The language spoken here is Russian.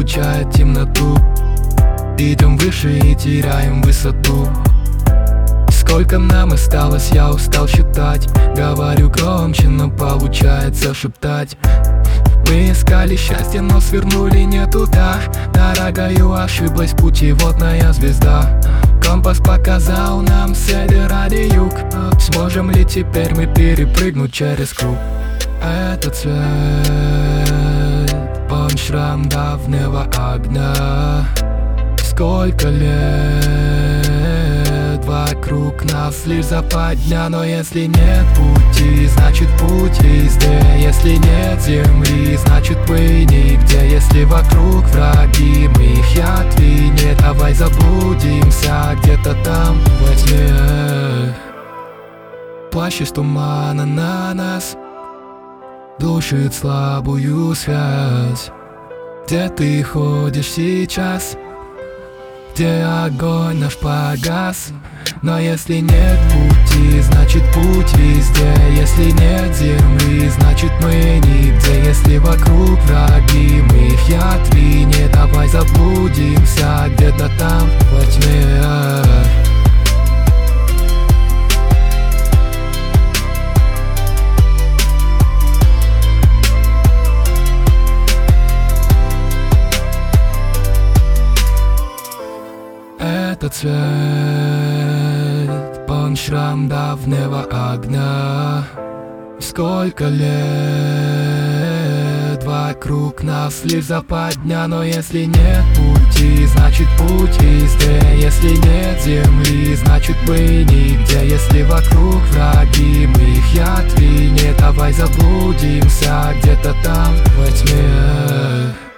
излучает темноту. Идем выше и теряем высоту. Сколько нам осталось, я устал считать. Говорю громче, но получается шептать. Мы искали счастье, но свернули не туда. Дорогою ошиблась путеводная звезда. Компас показал нам север и юг. Сможем ли теперь мы перепрыгнуть через круг? Это цвет, он шрам давнего огня. Сколько лет вокруг нас лишь западня. Но если нет пути, значит путь везде. Если нет земли, значит мы нигде. Если вокруг враги, мы их ядви. Не давай заблудимся где-то там во тьме. Плащ из тумана на нас душит слабую связь. Где ты ходишь сейчас? Где огонь наш погас? Но если нет пути, значит путь везде. Если нет земли, значит мы нигде. Если вокруг враги, мы их ядви. Не давай заблудимся где-то там во тьме. Это цвет, он шрам давнего огня. Сколько лет вокруг нас лишь западня. Но если нет пути, значит путь везде. Если нет земли, значит мы нигде. Если вокруг враги, мы их ядви. Не давай заблудимся где-то там во тьме.